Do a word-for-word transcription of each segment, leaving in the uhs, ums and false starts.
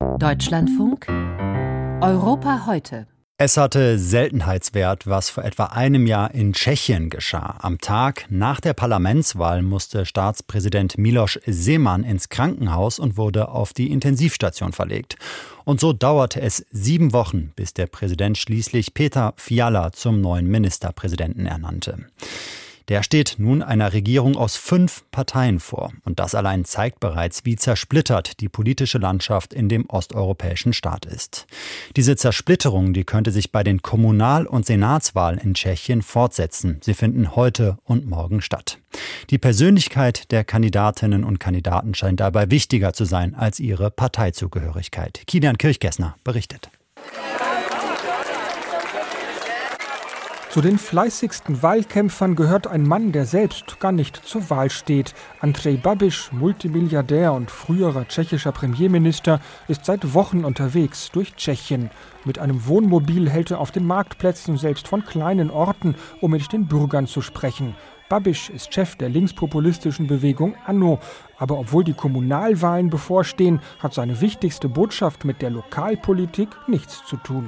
Deutschlandfunk Europa heute. Es hatte Seltenheitswert, was vor etwa einem Jahr in Tschechien geschah. Am Tag nach der Parlamentswahl musste Staatspräsident Miloš Zeman ins Krankenhaus und wurde auf die Intensivstation verlegt. Und so dauerte es sieben Wochen, bis der Präsident schließlich Petr Fiala zum neuen Ministerpräsidenten ernannte. Der steht nun einer Regierung aus fünf Parteien vor. Und das allein zeigt bereits, wie zersplittert die politische Landschaft in dem osteuropäischen Staat ist. Diese Zersplitterung, die könnte sich bei den Kommunal- und Senatswahlen in Tschechien fortsetzen. Sie finden heute und morgen statt. Die Persönlichkeit der Kandidatinnen und Kandidaten scheint dabei wichtiger zu sein als ihre Parteizugehörigkeit. Kilian Kirchgessner berichtet. Zu den fleißigsten Wahlkämpfern gehört ein Mann, der selbst gar nicht zur Wahl steht. Andrej Babiš, Multimilliardär und früherer tschechischer Premierminister, ist seit Wochen unterwegs durch Tschechien. Mit einem Wohnmobil hält er auf den Marktplätzen, selbst von kleinen Orten, um mit den Bürgern zu sprechen. Babiš ist Chef der linkspopulistischen Bewegung ANO. Aber obwohl die Kommunalwahlen bevorstehen, hat seine wichtigste Botschaft mit der Lokalpolitik nichts zu tun.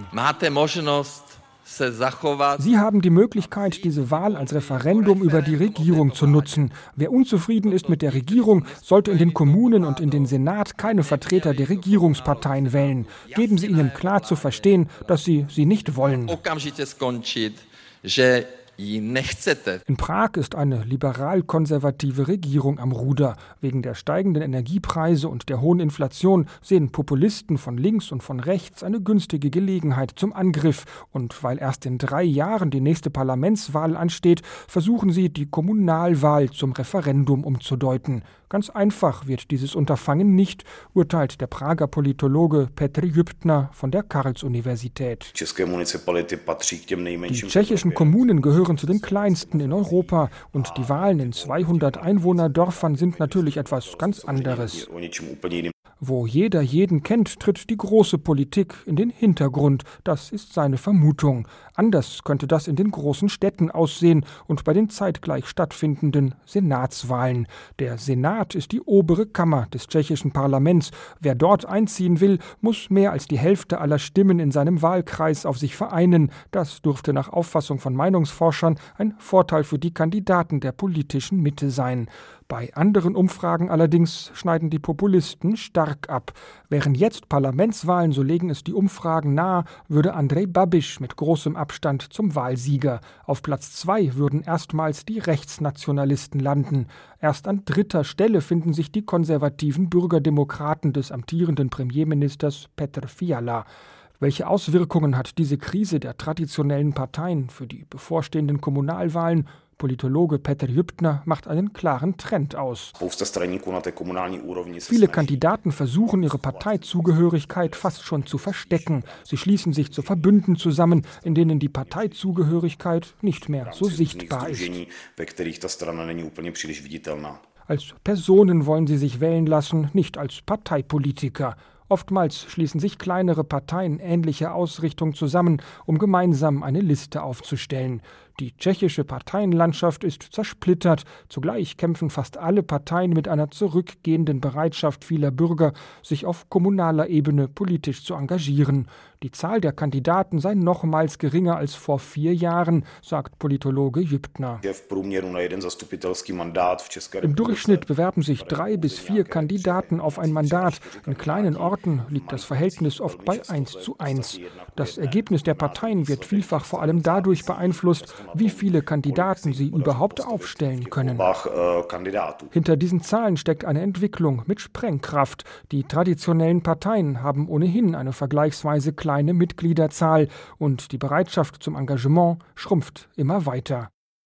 Sie haben die Möglichkeit, diese Wahl als Referendum über die Regierung zu nutzen. Wer unzufrieden ist mit der Regierung, sollte in den Kommunen und in den Senat keine Vertreter der Regierungsparteien wählen. Geben Sie ihnen klar zu verstehen, dass Sie sie nicht wollen. In Prag ist eine liberal-konservative Regierung am Ruder. Wegen der steigenden Energiepreise und der hohen Inflation sehen Populisten von links und von rechts eine günstige Gelegenheit zum Angriff. Und weil erst in drei Jahren die nächste Parlamentswahl ansteht, versuchen sie, die Kommunalwahl zum Referendum umzudeuten. Ganz einfach wird dieses Unterfangen nicht, urteilt der Prager Politologe Petr Jüptner von der Karls-Universität. Die tschechischen Kommunen gehören zu den kleinsten in Europa und die Wahlen in zweihundert Einwohnerdörfern sind natürlich etwas ganz anderes. Wo jeder jeden kennt, tritt die große Politik in den Hintergrund. Das ist seine Vermutung. Anders könnte das in den großen Städten aussehen und bei den zeitgleich stattfindenden Senatswahlen. Der Senat ist die obere Kammer des tschechischen Parlaments. Wer dort einziehen will, muss mehr als die Hälfte aller Stimmen in seinem Wahlkreis auf sich vereinen. Das dürfte nach Auffassung von Meinungsforschern ein Vorteil für die Kandidaten der politischen Mitte sein. Bei anderen Umfragen allerdings schneiden die Populisten stark ab. Wären jetzt Parlamentswahlen, so legen es die Umfragen nahe, würde Andrej Babiš mit großem Abstand zum Wahlsieger. Auf Platz zwei würden erstmals die Rechtsnationalisten landen. Erst an dritter Stelle finden sich die konservativen Bürgerdemokraten des amtierenden Premierministers Petr Fiala. Welche Auswirkungen hat diese Krise der traditionellen Parteien für die bevorstehenden Kommunalwahlen? Politologe Petr Jüptner macht einen klaren Trend aus. Viele Kandidaten versuchen, ihre Parteizugehörigkeit fast schon zu verstecken. Sie schließen sich zu Verbünden zusammen, in denen die Parteizugehörigkeit nicht mehr so sichtbar ist. Als Personen wollen sie sich wählen lassen, nicht als Parteipolitiker. Oftmals schließen sich kleinere Parteien ähnlicher Ausrichtung zusammen, um gemeinsam eine Liste aufzustellen. Die tschechische Parteienlandschaft ist zersplittert. Zugleich kämpfen fast alle Parteien mit einer zurückgehenden Bereitschaft vieler Bürger, sich auf kommunaler Ebene politisch zu engagieren. Die Zahl der Kandidaten sei nochmals geringer als vor vier Jahren, sagt Politologe Jüptner. Im Durchschnitt bewerben sich drei bis vier Kandidaten auf ein Mandat. In kleinen Orten liegt das Verhältnis oft bei eins zu eins. Das Ergebnis der Parteien wird vielfach vor allem dadurch beeinflusst, wie viele Kandidaten sie überhaupt aufstellen können. Hinter diesen Zahlen steckt eine Entwicklung mit Sprengkraft. Die traditionellen Parteien haben ohnehin eine vergleichsweise kleine Mitgliederzahl und die Bereitschaft zum Engagement schrumpft immer weiter.